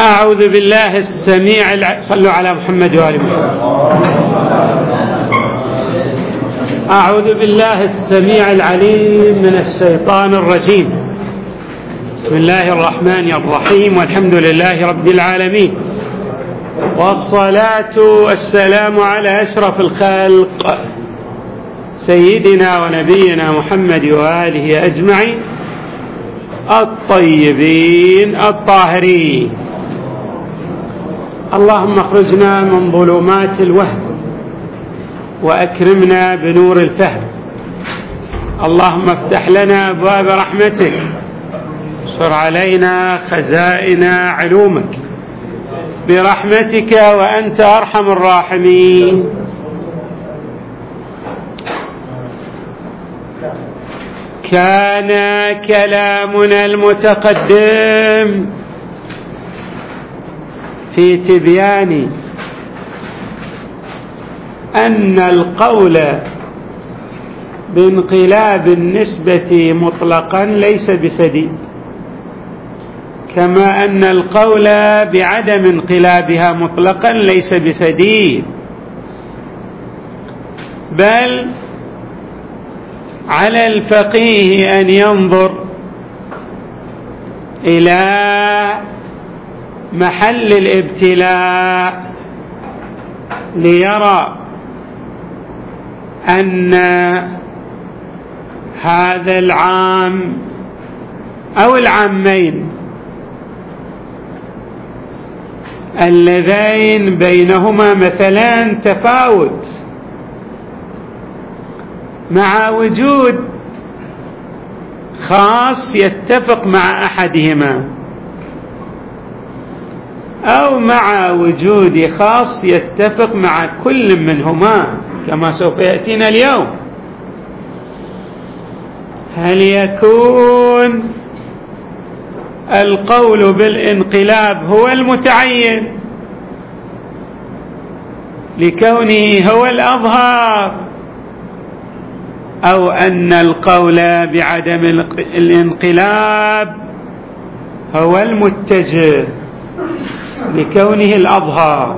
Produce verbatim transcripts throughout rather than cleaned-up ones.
أعوذ بالله السميع الع... صلوا على محمد وآل محمد. أعوذ بالله السميع العليم من الشيطان الرجيم. بسم الله الرحمن الرحيم، والحمد لله رب العالمين، والصلاة والسلام على أشرف الخلق سيدنا ونبينا محمد وآله أجمعين الطيبين الطاهرين. اللهم اخرجنا من ظلمات الوهم وأكرمنا بنور الفهم. اللهم افتح لنا أبواب رحمتك، انشر علينا خزائن علومك برحمتك وأنت أرحم الراحمين. كان كلامنا المتقدم في تبيان أن القول بانقلاب النسبة مطلقا ليس بسديد، كما أن القول بعدم انقلابها مطلقا ليس بسديد، بل على الفقيه أن ينظر إلى محل الابتلاء ليرى أن هذا العام أو العامين اللذين بينهما مثلا تفاوت مع وجود خاص يتفق مع أحدهما أو مع وجود خاص يتفق مع كل منهما كما سوف يأتينا اليوم، هل يكون القول بالانقلاب هو المتعين لكونه هو الأظهر، أو أن القول بعدم الانقلاب هو المتجه لكونه الأظهر؟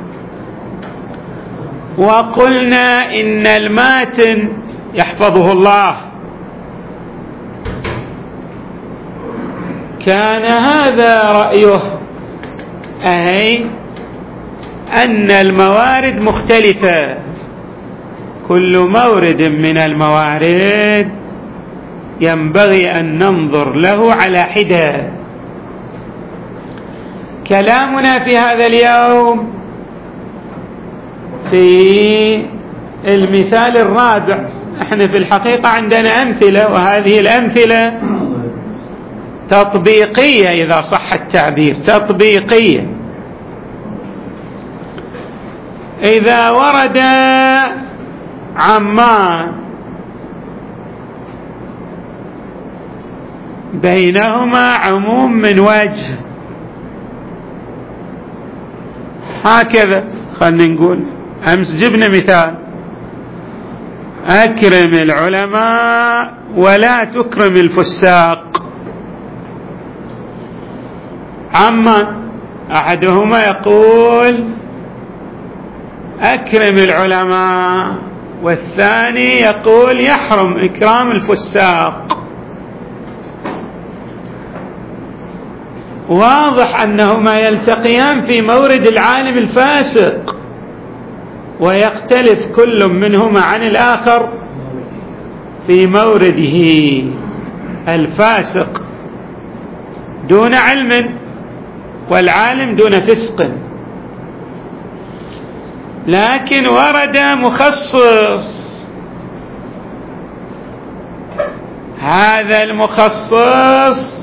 وقلنا إن الماتن يحفظه الله كان هذا رأيه، أي أن الموارد مختلفة، كل مورد من الموارد ينبغي أن ننظر له على حدة. كلامنا في هذا اليوم في المثال الرابع. احنا في الحقيقة عندنا أمثلة، وهذه الأمثلة تطبيقية إذا صح التعبير، تطبيقية. إذا ورد عمان بينهما عموم من وجه، هكذا خلنا نقول، أمس جبنا مثال: أكرم العلماء ولا تكرم الفساق. عما أحدهما يقول أكرم العلماء، والثاني يقول يحرم إكرام الفساق. واضح أنهما يلتقيان في مورد العالم الفاسق، ويختلف كل منهما عن الآخر في مورده الفاسق دون علم، والعالم دون فسق. لكن ورد مخصص، هذا المخصص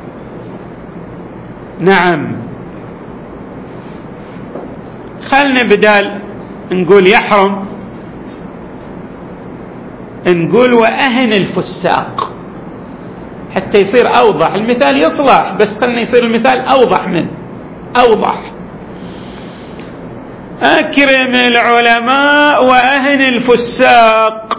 نعم، خلنا بدال نقول يحرم نقول وأهن الفساق حتى يصير أوضح. المثال يصلح، بس خلنا يصير المثال أوضح منه، أوضح. أكرم العلماء وأهن الفساق،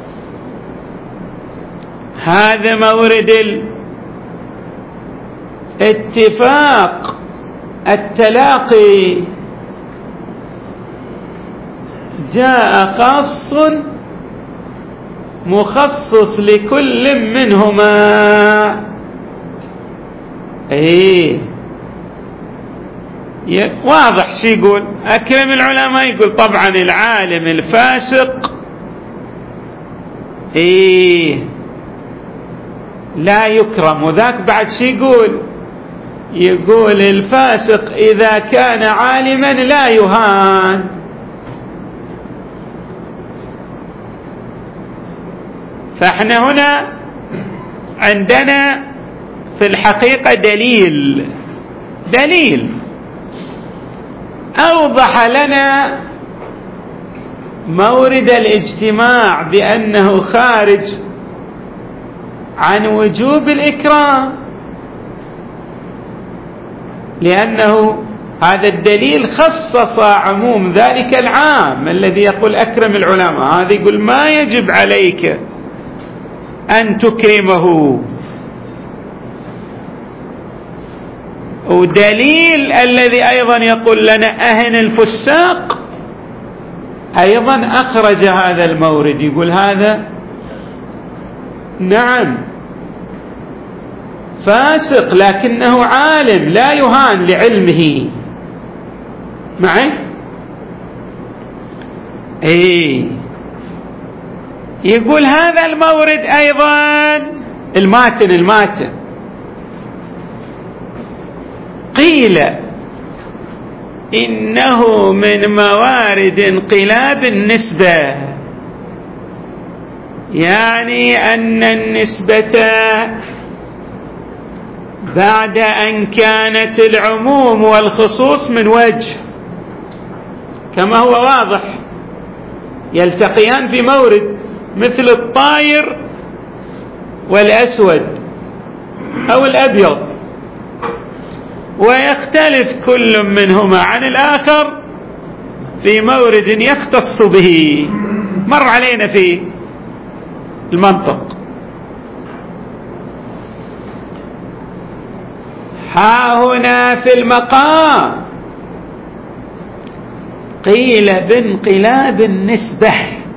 هذا مورد اتفاق التلاقي جاء خاص مخصص لكل منهما. ايه واضح شي يقول أكرم العلماء؟ يقول طبعا العالم الفاسق ايه لا يكرم. وذاك بعد شي يقول؟ يقول الفاسق إذا كان عالما لا يهان. فاحنا هنا عندنا في الحقيقة دليل دليل أوضح لنا مورد الاجتماع بأنه خارج عن وجوب الإكرام، لأنه هذا الدليل خصص عموم ذلك العام الذي يقول أكرم العلماء، هذا يقول ما يجب عليك أن تكرمه. ودليل الذي أيضا يقول لنا أهن الفساق أيضا أخرج هذا المورد، يقول هذا نعم فاسق لكنه عالم لا يهان لعلمه. معي؟ ايه يقول هذا المورد أيضا الماتن الماتن قيل إنه من موارد انقلاب النسبة، يعني أن النسبة بعد أن كانت العموم والخصوص من وجه كما هو واضح يلتقيان في مورد، مثل الطائر والأسود أو الأبيض، ويختلف كل منهما عن الآخر في مورد يختص به، مر علينا في المنطق. ها هنا في المقام قيل بانقلاب النسبة،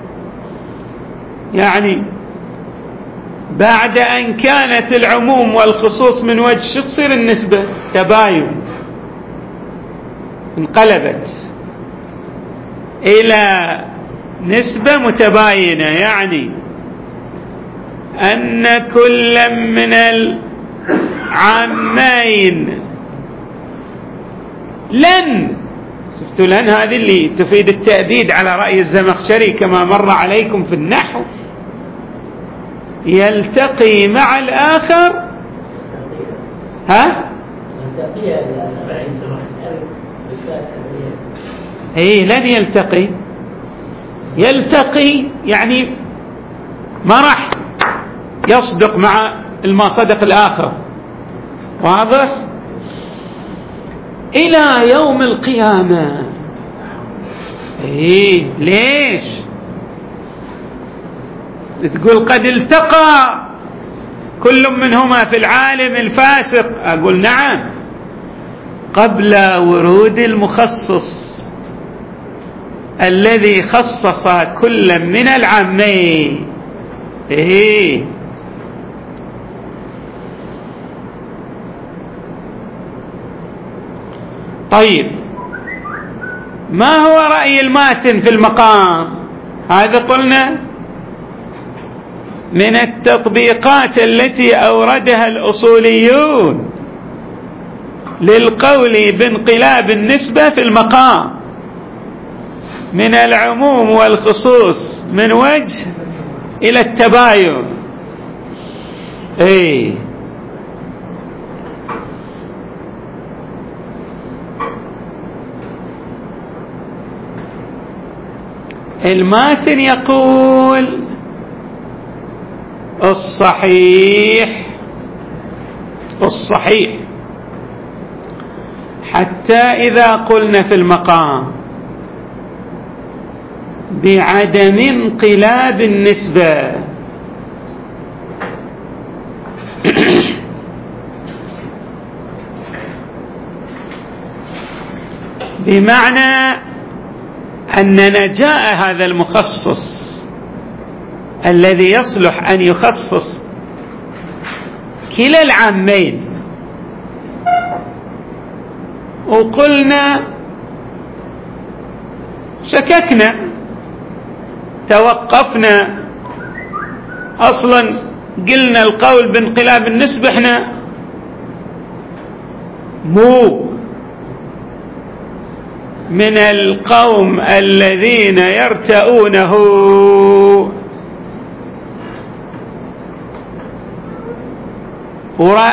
يعني بعد أن كانت العموم والخصوص من وجه شو تصير النسبة؟ تباين، انقلبت إلى نسبة متباينة، يعني أن كل من العامين لن، شفتوا لن هذه اللي تفيد التأبيد على رأي الزمخشري كما مر عليكم في النحو، يلتقي مع الآخر ها ايه لن يلتقي، يلتقي يعني ما راح يصدق مع ما صدق الآخر، واضح؟ إلى يوم القيامة. ايه ليش تقول قد التقى كل منهما في العالم الفاسق؟ أقول نعم قبل ورود المخصص الذي خصص كل من العامين. إيه طيب ما هو رأي الماتن في المقام؟ هذا قلنا من التطبيقات التي أوردها الأصوليون للقول بانقلاب النسبة في المقام من العموم والخصوص من وجه إلى التباين. ايه الماتن يقول الصحيح الصحيح حتى إذا قلنا في المقام بعدم انقلاب النسبة بمعنى أننا جاء هذا المخصص الذي يصلح أن يخصص كلا العامين، وقلنا شككنا توقفنا، أصلا قلنا القول بانقلاب النسبة احنا مو من القوم الذين يرتؤونه،